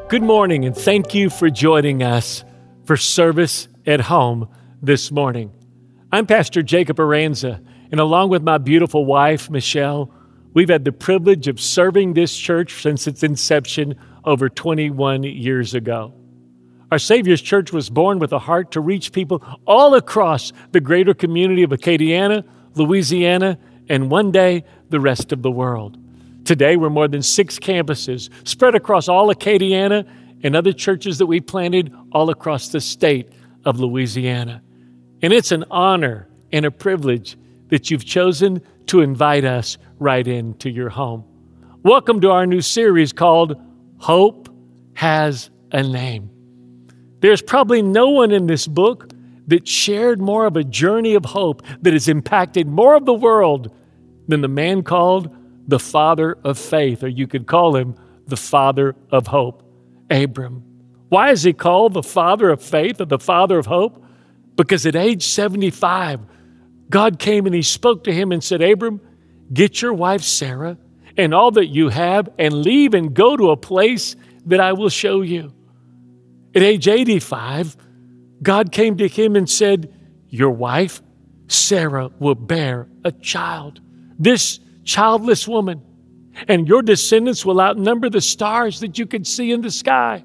Good morning, and thank you for joining us for Service at Home this morning. I'm Pastor Jacob Aranza, and along with my beautiful wife, Michelle, we've had the privilege of serving this church since its inception over 21 years ago. Our Savior's Church was born with a heart to reach people all across the greater community of Acadiana, Louisiana, and one day, the rest of the world. Today, we're more than 6 campuses spread across all Acadiana and other churches that we planted all across the state of Louisiana. And it's an honor and a privilege that you've chosen to invite us right into your home. Welcome to our new series called Hope Has a Name. There's probably no one in this book that shared more of a journey of hope that has impacted more of the world than the man called the father of faith, or you could call him the father of hope, Abram. Why is he called the father of faith or the father of hope? Because at age 75, God came and he spoke to him and said, Abram, get your wife Sarah and all that you have and leave and go to a place that I will show you. At age 85, God came to him and said, your wife, Sarah, will bear a child. This childless woman, and your descendants will outnumber the stars that you could see in the sky.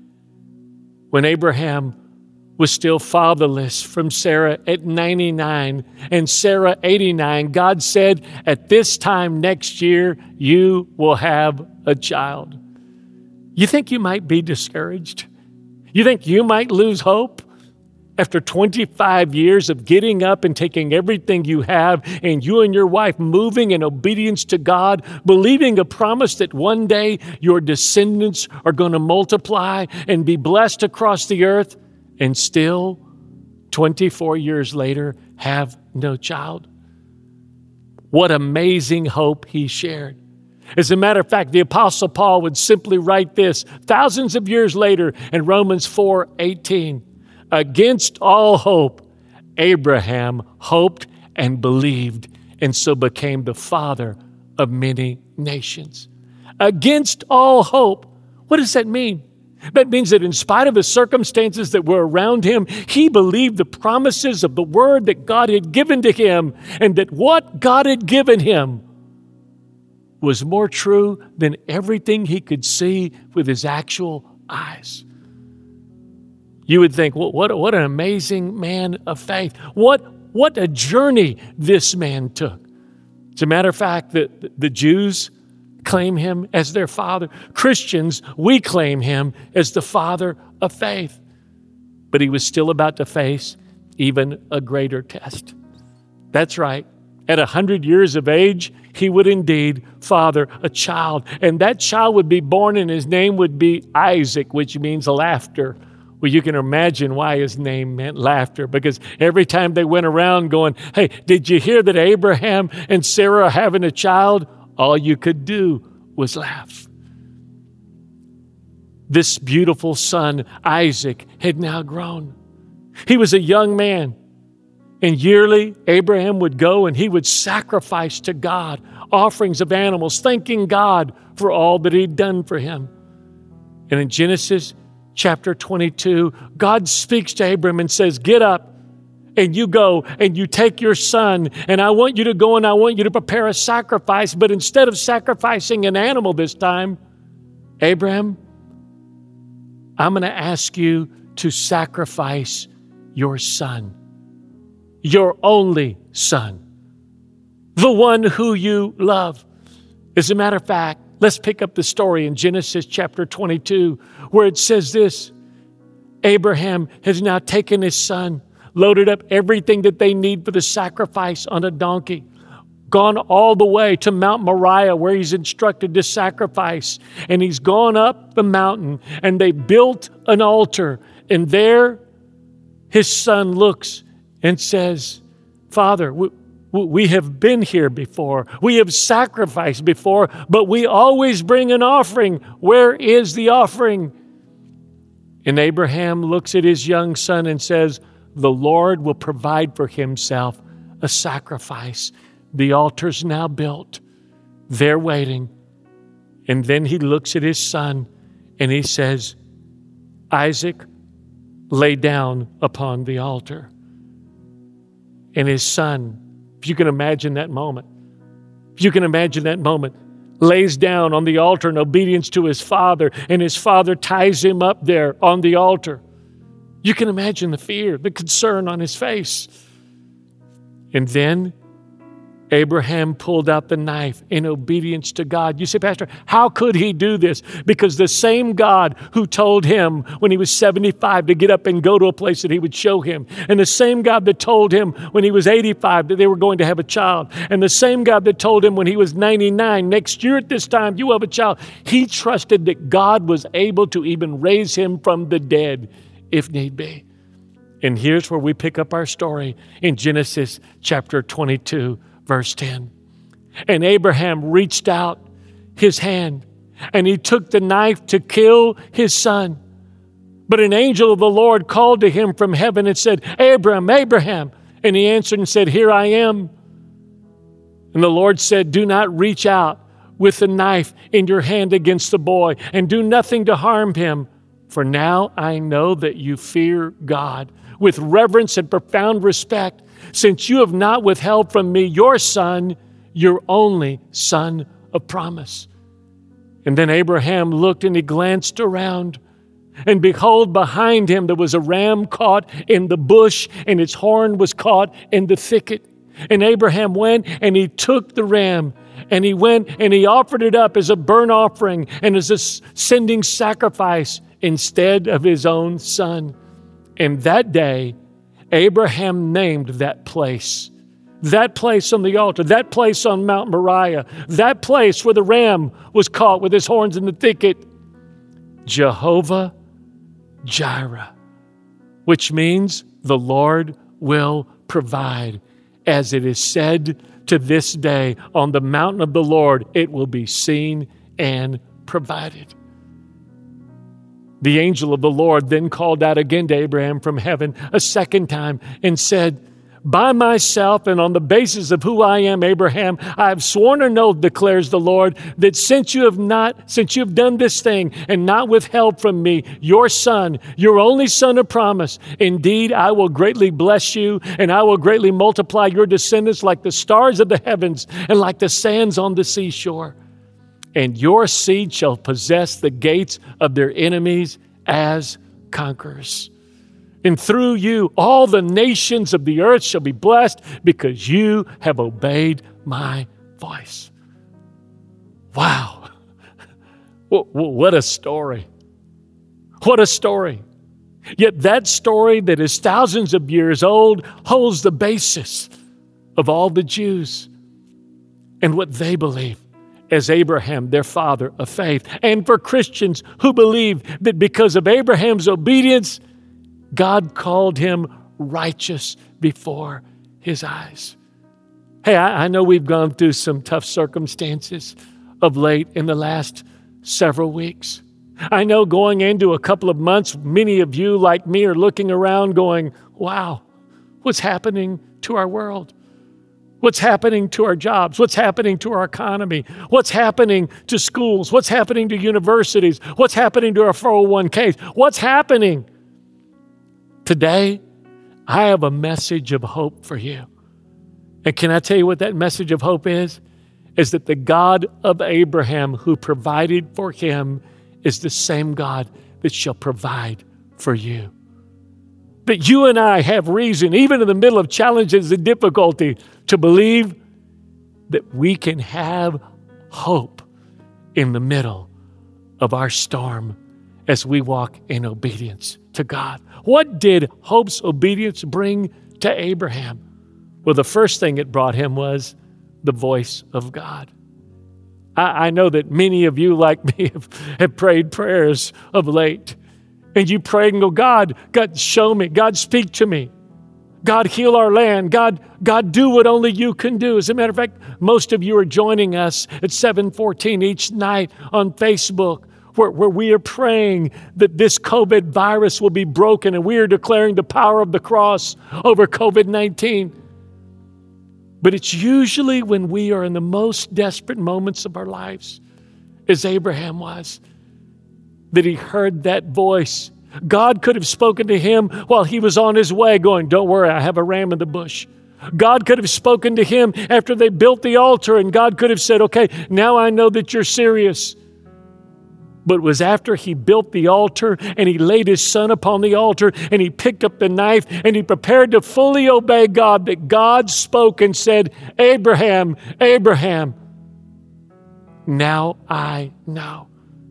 When Abraham was still fatherless from Sarah at 99 and Sarah 89, God said, at this time next year, you will have a child. You think you might be discouraged? You think you might lose hope? After 25 years of getting up and taking everything you have and you and your wife moving in obedience to God, believing a promise that one day your descendants are going to multiply and be blessed across the earth, and still 24 years later have no child? What amazing hope he shared. As a matter of fact, the Apostle Paul would simply write this thousands of years later in Romans 4:18. Against all hope, Abraham hoped and believed, and so became the father of many nations. Against all hope. What does that mean? That means that in spite of the circumstances that were around him, he believed the promises of the word that God had given to him, and that what God had given him was more true than everything he could see with his actual eyes. You would think, well, what an amazing man of faith. What a journey this man took. As a matter of fact, the Jews claim him as their father. Christians, we claim him as the father of faith. But he was still about to face even a greater test. That's right. At 100 years of age, he would indeed father a child. And that child would be born and his name would be Isaac, which means laughter. Well, you can imagine why his name meant laughter, because every time they went around going, hey, did you hear that Abraham and Sarah are having a child? All you could do was laugh. This beautiful son, Isaac, had now grown. He was a young man, and yearly Abraham would go and he would sacrifice to God offerings of animals, thanking God for all that he'd done for him. And in Genesis chapter 22, God speaks to Abram and says, get up and you go and you take your son, and I want you to go and I want you to prepare a sacrifice. But instead of sacrificing an animal this time, Abram, I'm going to ask you to sacrifice your son, your only son, the one who you love. As a matter of fact, let's pick up the story in Genesis chapter 22, where it says this: Abraham has now taken his son, loaded up everything that they need for the sacrifice on a donkey, gone all the way to Mount Moriah, where he's instructed to sacrifice. And he's gone up the mountain, and they built an altar. And there his son looks and says, Father, we have been here before. We have sacrificed before, but we always bring an offering. Where is the offering? And Abraham looks at his young son and says, the Lord will provide for himself a sacrifice. The altar's now built. They're waiting. And then he looks at his son And he says, Isaac lay down upon the altar. And his son, if you can imagine that moment, lays down on the altar in obedience to his father, and his father ties him up there on the altar. You can imagine the fear, the concern on his face. And then Abraham pulled out the knife in obedience to God. You say, Pastor, how could he do this? Because the same God who told him when he was 75 to get up and go to a place that he would show him, and the same God that told him when he was 85 that they were going to have a child, and the same God that told him when he was 99, next year at this time you have a child, he trusted that God was able to even raise him from the dead if need be. And here's where we pick up our story in Genesis chapter 22, verse 10. And Abraham reached out his hand, and he took the knife to kill his son. But an angel of the Lord called to him from heaven and said, Abraham, Abraham. And he answered and said, Here I am. And the Lord said, Do not reach out with the knife in your hand against the boy, and do nothing to harm him. For now I know that you fear God with reverence and profound respect, since you have not withheld from me your son, your only son of promise. And then Abraham looked and he glanced around, and behold, behind him there was a ram caught in the bush, and its horn was caught in the thicket. And Abraham went and he took the ram, and he went and he offered it up as a burnt offering and as a sending sacrifice instead of his own son. And that day, Abraham named that place on the altar, that place on Mount Moriah, that place where the ram was caught with his horns in the thicket, Jehovah Jireh, which means the Lord will provide. As it is said to this day, on the mountain of the Lord, it will be seen and provided. The angel of the Lord then called out again to Abraham from heaven a second time and said, By myself and on the basis of who I am, Abraham, I have sworn an oath, declares the Lord, that since you have done this thing and not withheld from me your son, your only son of promise, indeed I will greatly bless you, and I will greatly multiply your descendants like the stars of the heavens and like the sands on the seashore. And your seed shall possess the gates of their enemies as conquerors. And through you, all the nations of the earth shall be blessed because you have obeyed my voice. Wow. What a story. What a story. Yet that story that is thousands of years old holds the basis of all the Jews and what they believe as Abraham, their father of faith. And for Christians who believe that because of Abraham's obedience, God called him righteous before his eyes. Hey, I know we've gone through some tough circumstances of late in the last several weeks. I know going into a couple of months, many of you like me are looking around going, wow, what's happening to our world? What's happening to our jobs? What's happening to our economy? What's happening to schools? What's happening to universities? What's happening to our 401ks? What's happening? Today, I have a message of hope for you. And can I tell you what that message of hope is? Is that the God of Abraham who provided for him is the same God that shall provide for you. That you and I have reason, even in the middle of challenges and difficulty, to believe that we can have hope in the middle of our storm as we walk in obedience to God. What did hope's obedience bring to Abraham? Well, the first thing it brought him was the voice of God. I know that many of you, like me, have prayed prayers of late. And you pray and go, God, show me. God, speak to me. God, heal our land. God, do what only you can do. As a matter of fact, most of you are joining us at 7:14 each night on Facebook, where we are praying that this COVID virus will be broken, and we are declaring the power of the cross over COVID-19. But it's usually when we are in the most desperate moments of our lives, as Abraham was, that he heard that voice. God could have spoken to him while he was on his way going, don't worry, I have a ram in the bush. God could have spoken to him after they built the altar, and God could have said, okay, now I know that you're serious. But it was after he built the altar and he laid his son upon the altar and he picked up the knife and he prepared to fully obey God that God spoke and said, Abraham, Abraham, now I know.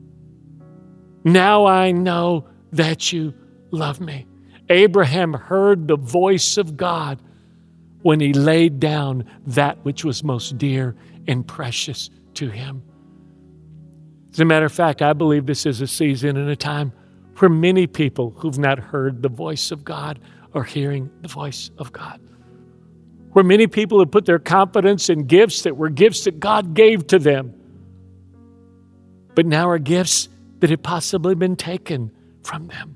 Now I know that you love me. Abraham heard the voice of God when he laid down that which was most dear and precious to him. As a matter of fact, I believe this is a season and a time where many people who've not heard the voice of God are hearing the voice of God. Where many people have put their confidence in gifts that were gifts that God gave to them, but now are gifts that had possibly been taken from them.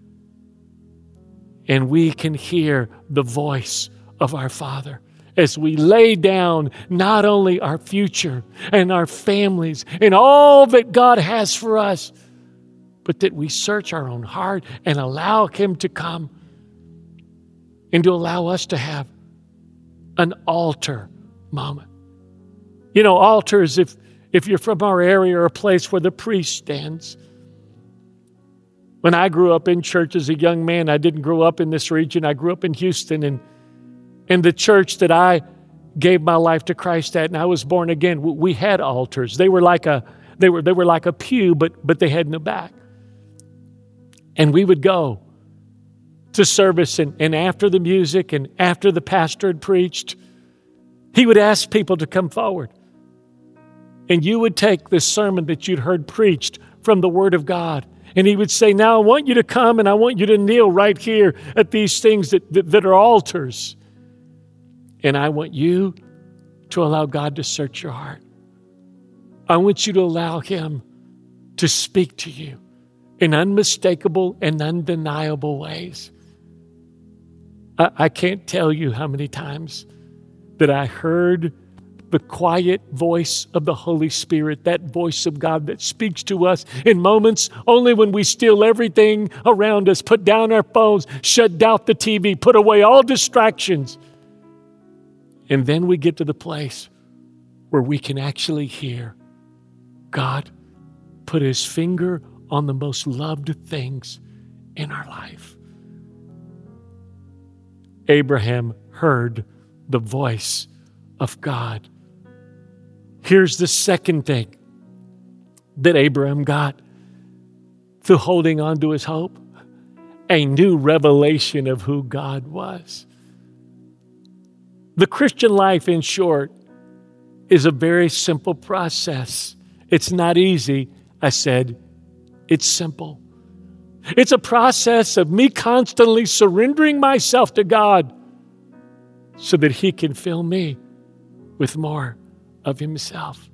And we can hear the voice of our Father as we lay down not only our future and our families and all that God has for us, but that we search our own heart and allow Him to come and to allow us to have an altar moment. You know, altars, if you're from our area, are a place where the priest stands. When I grew up in church as a young man, I didn't grow up in this region. I grew up in Houston, and in the church that I gave my life to Christ at, and I was born again, we had altars. They were like a pew, but they had no back. And we would go to service, and after the music and after the pastor had preached, he would ask people to come forward. And you would take the sermon that you'd heard preached from the Word of God, and he would say, now I want you to come and I want you to kneel right here at these things that are altars. And I want you to allow God to search your heart. I want you to allow Him to speak to you in unmistakable and undeniable ways. I can't tell you how many times that I heard the quiet voice of the Holy Spirit, that voice of God that speaks to us in moments only when we steal everything around us, put down our phones, shut down the TV, put away all distractions. And then we get to the place where we can actually hear God put His finger on the most loved things in our life. Abraham heard the voice of God. Here's the second thing that Abraham got through holding on to his hope: a new revelation of who God was. The Christian life, in short, is a very simple process. It's not easy. I said, it's simple. It's a process of me constantly surrendering myself to God so that He can fill me with more of Himself.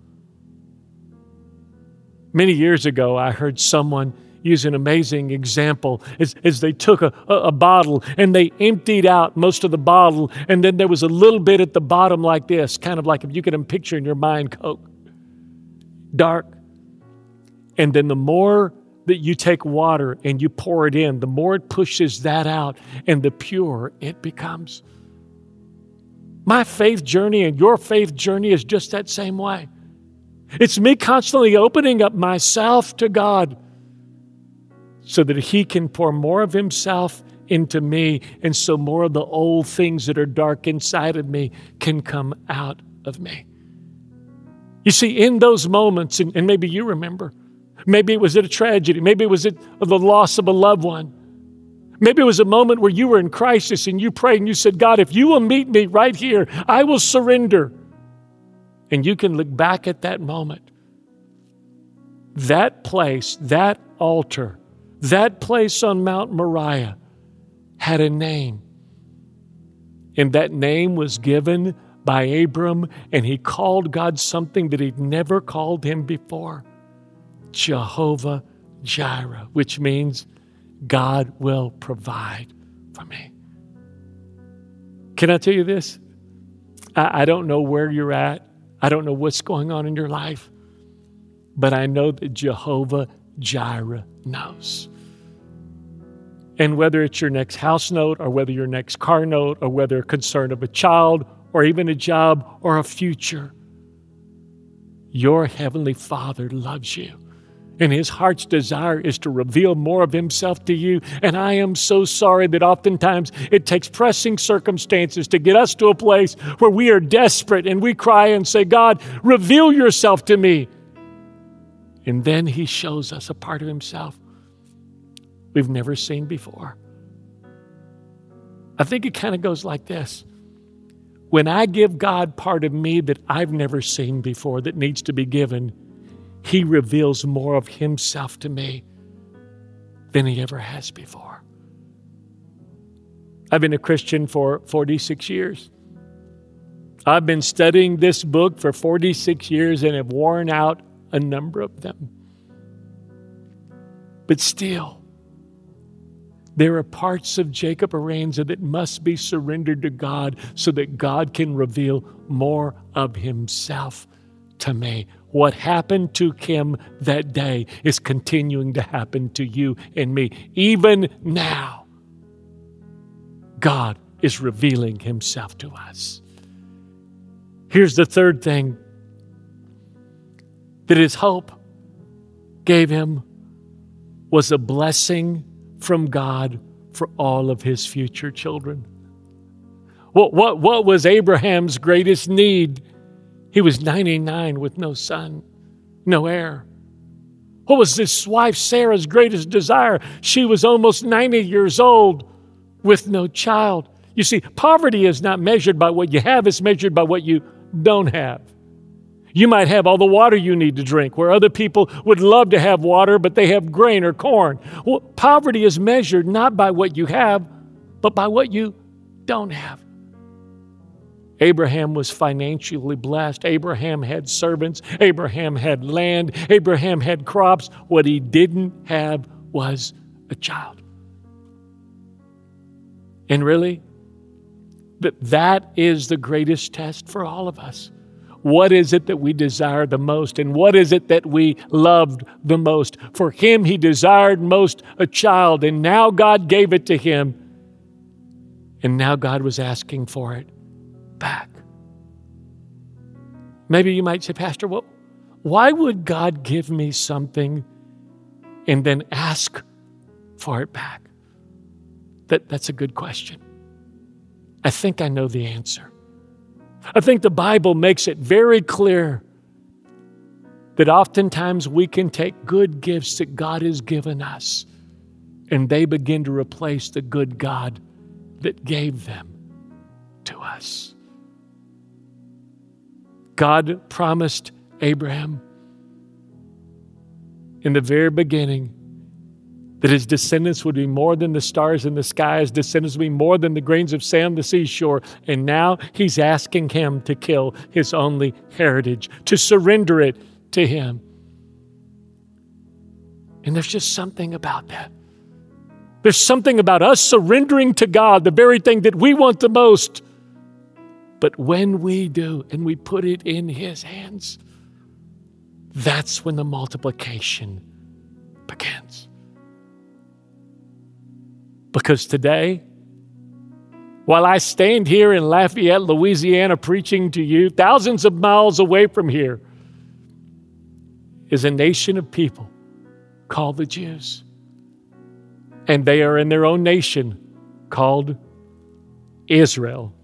Many years ago, I heard someone use an amazing example as they took a bottle and they emptied out most of the bottle, and then there was a little bit at the bottom like this, kind of like if you could picture in your mind Coke. Dark. And then the more that you take water and you pour it in, the more it pushes that out and the purer it becomes. My faith journey and your faith journey is just that same way. It's me constantly opening up myself to God so that He can pour more of Himself into me, and so more of the old things that are dark inside of me can come out of me. You see, in those moments, and maybe you remember, maybe it was at a tragedy, maybe it was at the loss of a loved one, maybe it was a moment where you were in crisis and you prayed and you said, God, if you will meet me right here, I will surrender. And you can look back at that moment. That place, that altar, that place on Mount Moriah had a name. And that name was given by Abram, and he called God something that he'd never called Him before: Jehovah Jireh, which means God will provide for me. Can I tell you this? I don't know where you're at. I don't know what's going on in your life. But I know that Jehovah Jireh knows. And whether it's your next house note or whether your next car note or whether a concern of a child or even a job or a future, your Heavenly Father loves you. And His heart's desire is to reveal more of Himself to you. And I am so sorry that oftentimes it takes pressing circumstances to get us to a place where we are desperate and we cry and say, God, reveal yourself to me. And then He shows us a part of Himself we've never seen before. I think it kind of goes like this. When I give God part of me that I've never seen before that needs to be given, He reveals more of Himself to me than He ever has before. I've been a Christian for 46 years. I've been studying this book for 46 years and have worn out a number of them. But still, there are parts of Jacob Aranza that must be surrendered to God so that God can reveal more of Himself to me. What happened to him that day is continuing to happen to you and me. Even now, God is revealing Himself to us. Here's the third thing that his hope gave him was a blessing from God for all of his future children. What was Abraham's greatest need? He was 99 with no son, no heir. What was his wife Sarah's greatest desire? She was almost 90 years old with no child. You see, poverty is not measured by what you have, it's measured by what you don't have. You might have all the water you need to drink, where other people would love to have water, but they have grain or corn. Well, poverty is measured not by what you have, but by what you don't have. Abraham was financially blessed. Abraham had servants. Abraham had land. Abraham had crops. What he didn't have was a child. And really, that is the greatest test for all of us. What is it that we desire the most? And what is it that we loved the most? For him, he desired most a child, and now God gave it to him. And now God was asking for it back. Maybe you might say, Pastor, well, why would God give me something and then ask for it back? That's a good question. I think I know the answer. I think the Bible makes it very clear that oftentimes we can take good gifts that God has given us and they begin to replace the good God that gave them to us. God promised Abraham in the very beginning that his descendants would be more than the stars in the sky, his descendants would be more than the grains of sand on the seashore. And now he's asking him to kill his only heritage, to surrender it to him. And there's just something about that. There's something about us surrendering to God, the very thing that we want the most. But when we do and we put it in His hands, that's when the multiplication begins. Because today, while I stand here in Lafayette, Louisiana, preaching to you, thousands of miles away from here, is a nation of people called the Jews. And they are in their own nation called Israel.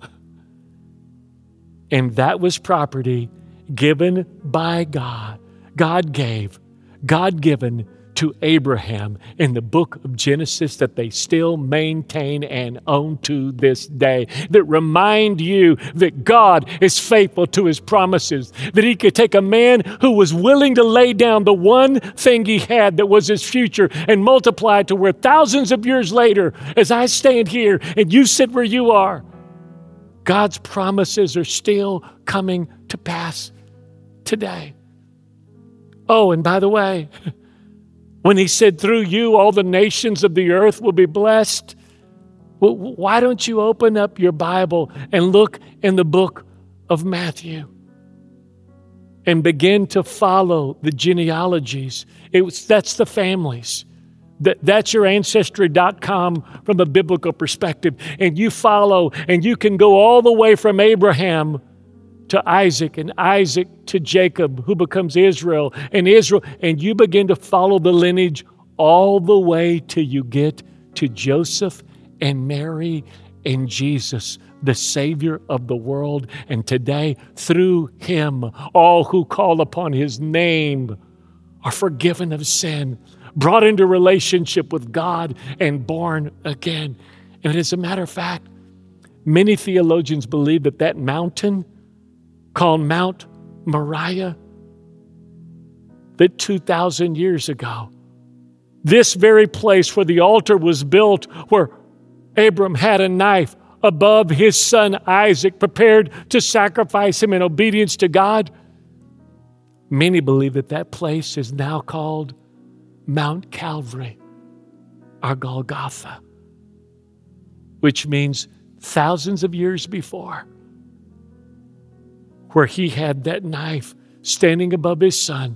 And that was property given by God. God given to Abraham in the book of Genesis that they still maintain and own to this day, that remind you that God is faithful to His promises, that He could take a man who was willing to lay down the one thing he had that was his future and multiply it to where thousands of years later, as I stand here and you sit where you are, God's promises are still coming to pass today. Oh, and by the way, when He said, through you, all the nations of the earth will be blessed, well, why don't you open up your Bible and look in the book of Matthew? and begin to follow the genealogies. That's the families. That's your Ancestry.com from a biblical perspective. And you follow, and you can go all the way from Abraham to Isaac, and Isaac to Jacob, who becomes Israel, and you begin to follow the lineage all the way till you get to Joseph and Mary and Jesus, the Savior of the world. And today, through Him, all who call upon His name are forgiven of sin, brought into relationship with God, and born again. And as a matter of fact, many theologians believe that mountain called Mount Moriah, that 2,000 years ago, this very place where the altar was built, where Abram had a knife above his son Isaac, prepared to sacrifice him in obedience to God, many believe that place is now called Mount Calvary, or Golgotha, which means thousands of years before, where he had that knife standing above his son,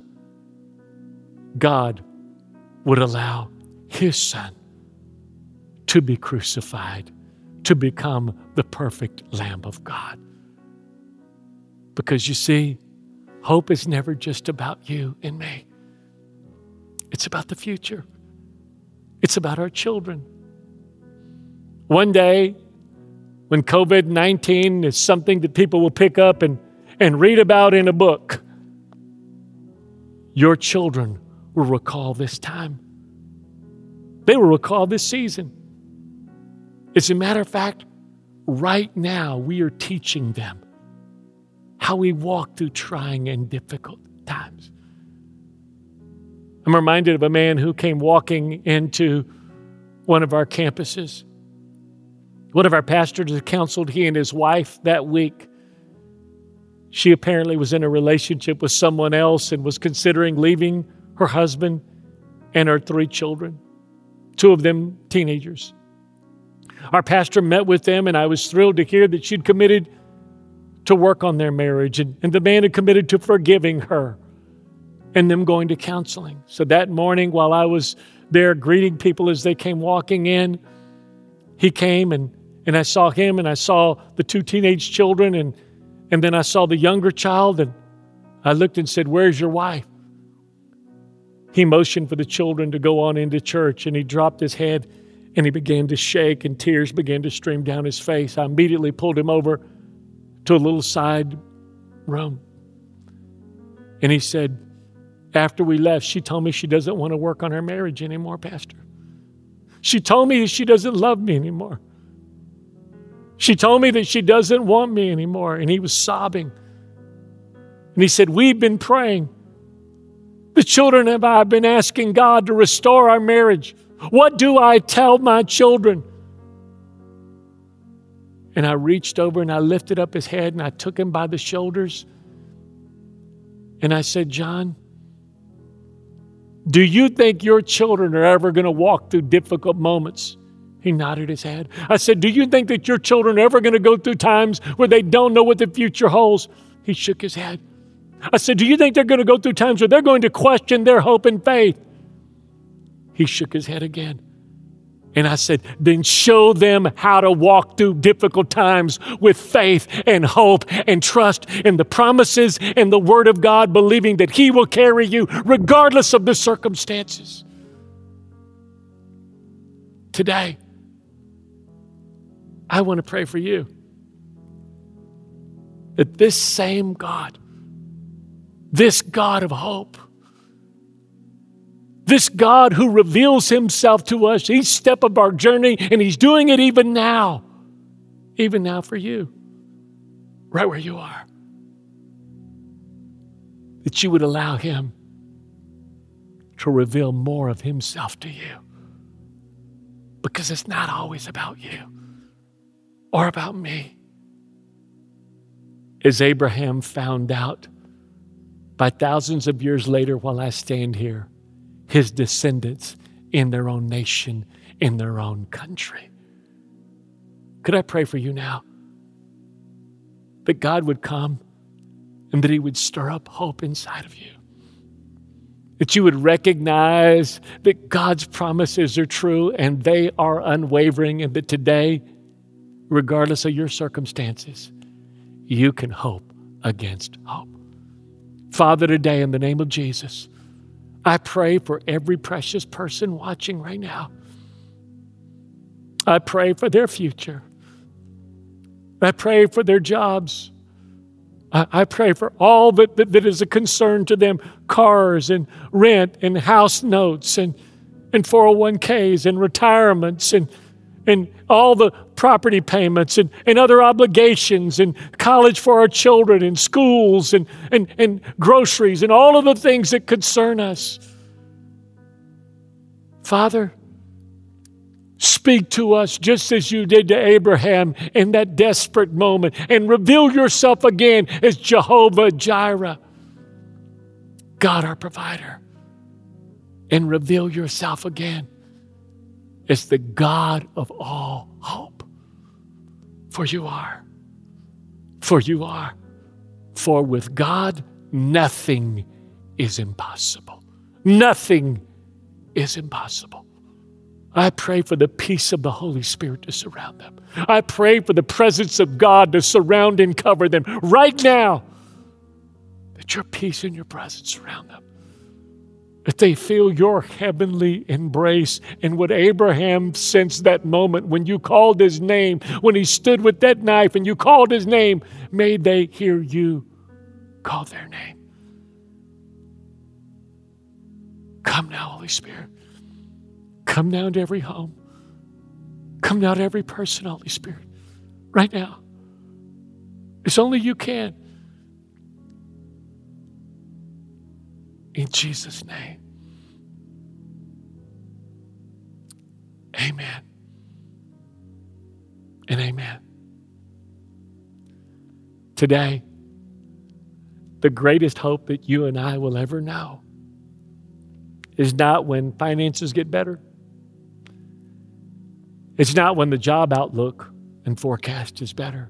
God would allow his son to be crucified, to become the perfect Lamb of God. Because you see, hope is never just about you and me. It's about the future. It's about our children. One day, when COVID-19 is something that people will pick up and read about in a book, your children will recall this time. They will recall this season. As a matter of fact, right now we are teaching them how we walk through trying and difficult times. I'm reminded of a man who came walking into one of our campuses. One of our pastors had counseled he and his wife that week. She apparently was in a relationship with someone else and was considering leaving her husband and her 3 children, 2 of them teenagers. Our pastor met with them, and I was thrilled to hear that she'd committed to work on their marriage, and the man had committed to forgiving her and them going to counseling. So that morning, while I was there greeting people as they came walking in, he came and I saw him, and I saw the 2 teenage children, and then I saw the younger child, and I looked and said, "Where's your wife?" He motioned for the children to go on into church, and he dropped his head and he began to shake, and tears began to stream down his face. I immediately pulled him over to a little side room. And he said, after we left, she told me she doesn't want to work on her marriage anymore, Pastor. She told me she doesn't love me anymore. She told me that she doesn't want me anymore. And he was sobbing. And he said, "We've been praying. The children and I have been asking God to restore our marriage. What do I tell my children?" And I reached over and I lifted up his head and I took him by the shoulders. And I said, "John, do you think your children are ever going to walk through difficult moments?" He nodded his head. I said, "Do you think that your children are ever going to go through times where they don't know what the future holds?" He shook his head. I said, "Do you think they're going to go through times where they're going to question their hope and faith?" He shook his head again. And I said, "Then show them how to walk through difficult times with faith and hope and trust in the promises and the Word of God, believing that He will carry you regardless of the circumstances." Today, I want to pray for you that this same God, this God of hope, this God who reveals Himself to us each step of our journey, and He's doing it even now for you, right where you are, that you would allow Him to reveal more of Himself to you. Because it's not always about you or about me. As Abraham found out by thousands of years later while I stand here, his descendants in their own nation, in their own country. Could I pray for you now? That God would come and that He would stir up hope inside of you. That you would recognize that God's promises are true and they are unwavering, and that today, regardless of your circumstances, you can hope against hope. Father, today in the name of Jesus, I pray for every precious person watching right now. I pray for their future. I pray for their jobs. I pray for all that is a concern to them, cars and rent and house notes and 401ks and retirements and all the property payments and other obligations and college for our children and schools and groceries and all of the things that concern us. Father, speak to us just as you did to Abraham in that desperate moment, and reveal yourself again as Jehovah Jireh, God our provider. And reveal yourself again as the God of all hope. For you are. For you are. For with God, nothing is impossible. Nothing is impossible. I pray for the peace of the Holy Spirit to surround them. I pray for the presence of God to surround and cover them right now. That your peace and your presence surround them. That they feel your heavenly embrace. And what Abraham sensed that moment when you called his name, when he stood with that knife and you called his name, may they hear you call their name. Come now, Holy Spirit. Come down to every home. Come down to every person, Holy Spirit, right now. It's only you can. In Jesus' name. Amen. And amen. Today, the greatest hope that you and I will ever know is not when finances get better. It's not when the job outlook and forecast is better.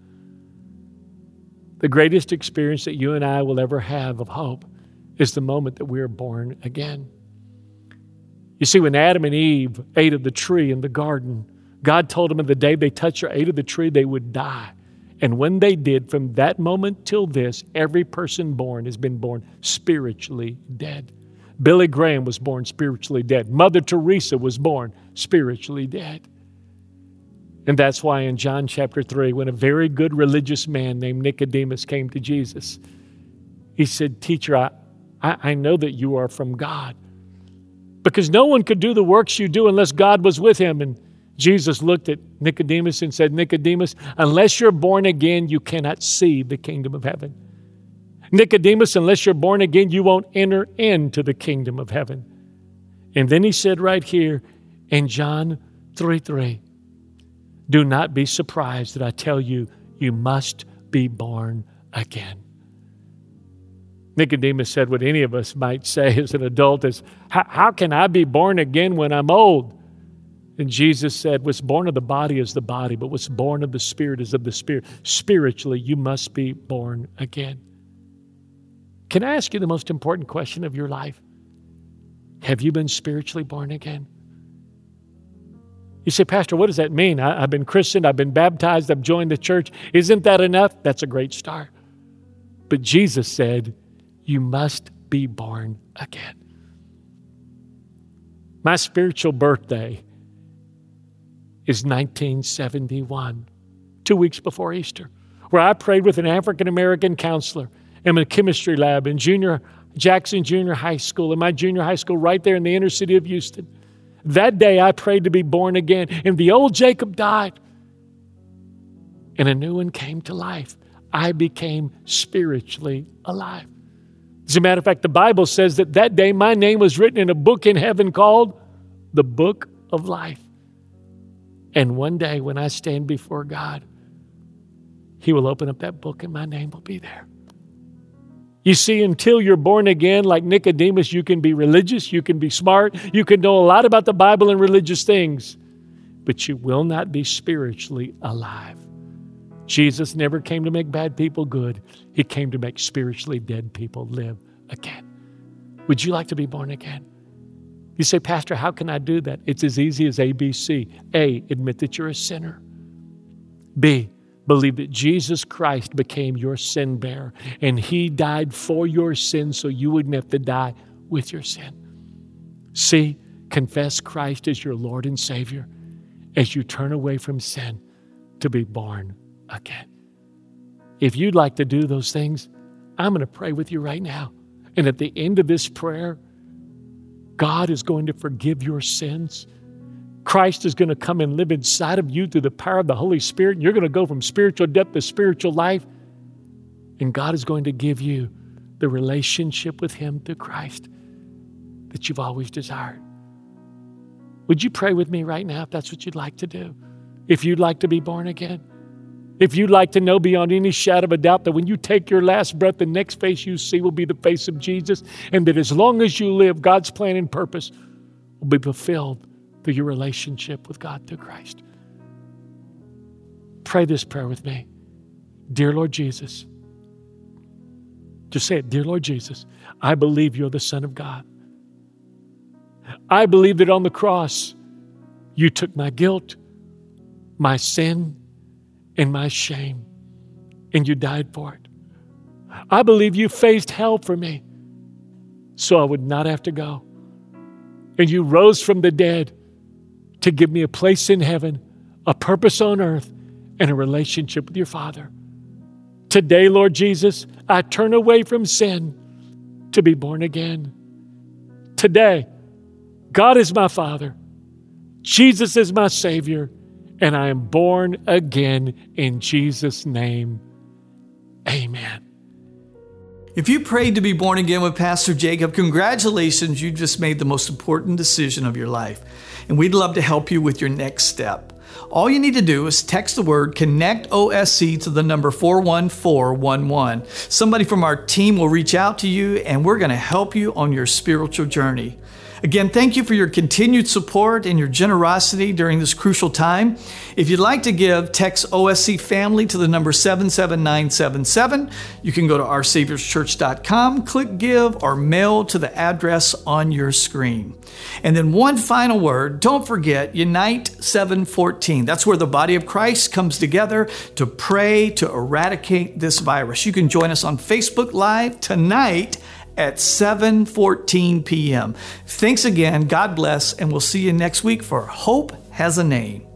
The greatest experience that you and I will ever have of hope is the moment that we are born again. You see, when Adam and Eve ate of the tree in the garden, God told them in the day they touched or ate of the tree, they would die. And when they did, from that moment till this, every person born has been born spiritually dead. Billy Graham was born spiritually dead. Mother Teresa was born spiritually dead. And that's why in John chapter 3, when a very good religious man named Nicodemus came to Jesus, he said, "Teacher, I know that you are from God, because no one could do the works you do unless God was with him." And Jesus looked at Nicodemus and said, "Nicodemus, unless you're born again, you cannot see the kingdom of heaven. Nicodemus, unless you're born again, you won't enter into the kingdom of heaven." And then he said right here in John 3:3, "Do not be surprised that I tell you, you must be born again." Nicodemus said what any of us might say as an adult is, how can I be born again when I'm old? And Jesus said, what's born of the body is the body, but what's born of the Spirit is of the Spirit. Spiritually, you must be born again. Can I ask you the most important question of your life? Have you been spiritually born again? You say, "Pastor, what does that mean? I've been Christian, I've been baptized, I've joined the church. Isn't that enough?" That's a great start. But Jesus said, you must be born again. My spiritual birthday is 1971, 2 weeks before Easter, where I prayed with an African-American counselor in a chemistry lab in Jackson Junior High School, in my junior high school right there in the inner city of Houston. That day I prayed to be born again, and the old Jacob died, and a new one came to life. I became spiritually alive. As a matter of fact, the Bible says that that day my name was written in a book in heaven called the Book of Life. And one day when I stand before God, He will open up that book and my name will be there. You see, until you're born again, like Nicodemus, you can be religious, you can be smart, you can know a lot about the Bible and religious things, but you will not be spiritually alive. Jesus never came to make bad people good. He came to make spiritually dead people live again. Would you like to be born again? You say, Pastor, how can I do that? It's as easy as ABC. A, admit that you're a sinner. B, believe that Jesus Christ became your sin bearer and He died for your sin so you wouldn't have to die with your sin. C, confess Christ as your Lord and Savior as you turn away from sin to be born again. If you'd like to do those things, I'm going to pray with you right now. And at the end of this prayer, God is going to forgive your sins. Christ is going to come and live inside of you through the power of the Holy Spirit. And you're going to go from spiritual death to spiritual life. And God is going to give you the relationship with Him through Christ that you've always desired. Would you pray with me right now if that's what you'd like to do? If you'd like to be born again? If you'd like to know beyond any shadow of a doubt that when you take your last breath, the next face you see will be the face of Jesus, and that as long as you live, God's plan and purpose will be fulfilled through your relationship with God through Christ. Pray this prayer with me. Dear Lord Jesus, just say it. Dear Lord Jesus, I believe you're the Son of God. I believe that on the cross, you took my guilt, my sin, and my shame, and you died for it. I believe you faced hell for me so I would not have to go. And you rose from the dead to give me a place in heaven, a purpose on earth, and a relationship with your Father. Today, Lord Jesus, I turn away from sin to be born again. Today, God is my Father. Jesus is my Savior. And I am born again in Jesus' name. Amen. If you prayed to be born again with Pastor Jacob, congratulations, you just made the most important decision of your life. And we'd love to help you with your next step. All you need to do is text the word Connect OSC to the number 41411. Somebody from our team will reach out to you and we're going to help you on your spiritual journey. Again, thank you for your continued support and your generosity during this crucial time. If you'd like to give, text OSC Family to the number 77977. You can go to OurSaviorsChurch.com, click Give, or mail to the address on your screen. And then one final word, don't forget, Unite 714. That's where the body of Christ comes together to pray to eradicate this virus. You can join us on Facebook Live tonight at 7:14 p.m. Thanks again. God bless, and we'll see you next week for Hope Has a Name.